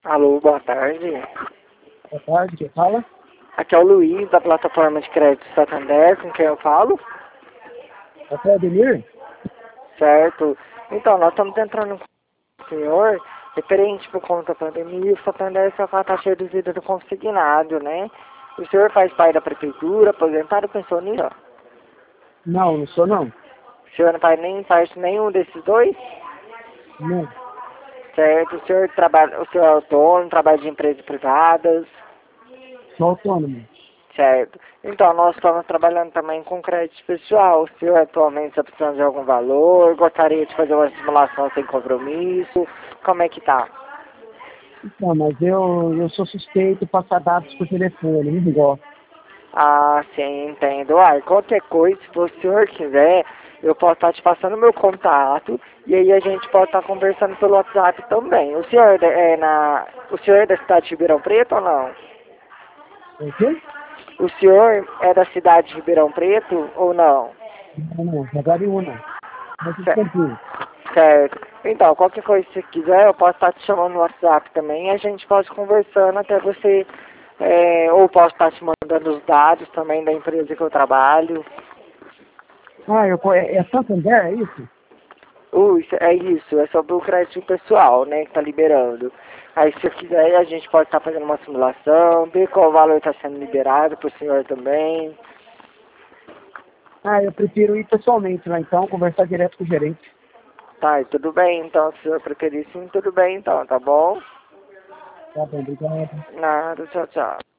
Alô, boa tarde. Boa tarde, quem fala? Aqui é o Luiz, da plataforma de crédito Santander, com quem eu falo, Até Ademir? certo? Então, nós estamos entrando com o senhor, referente por conta da pandemia, o Santander está com a taxa reduzida do consignado, né? O senhor faz parte da prefeitura, aposentado, pensionista? Não, não sou não. O senhor não faz nem parte nenhum desses dois? Não, Certo? O senhor trabalha, o senhor é autônomo, trabalha de empresas privadas? sou autônomo. Certo. Então, nós estamos trabalhando também com crédito pessoal. O senhor atualmente está precisando de algum valor? Gostaria de fazer uma simulação sem compromisso? Como é que tá? Então, mas eu sou suspeito de passar dados por telefone, não gosto. Ah, sim, entendo. Ah, qualquer coisa, se o senhor quiser, eu posso estar te passando meu contato e aí a gente pode estar conversando pelo WhatsApp também. O senhor é da cidade de Ribeirão Preto ou não? É o quê? O senhor é da cidade de Ribeirão Preto ou não? Não, não, Jaguariúna. Mas isso Ce- tranquilo. Certo. Então, qualquer coisa que você quiser, eu posso estar te chamando no WhatsApp também e a gente pode ir conversando até você, ou posso estar te mandando os dados também da empresa que eu trabalho. Ah, é Santander, é isso? É isso, é sobre o crédito pessoal, né, que tá liberando. Aí se você quiser, a gente pode estar fazendo uma simulação, ver qual valor está sendo liberado para o senhor também. Ah, eu prefiro ir pessoalmente lá então, conversar direto com o gerente. Tá, e tudo bem então, se o senhor preferir sim, tudo bem então, tá bom? Tá bom, obrigado. Nada, tchau, tchau.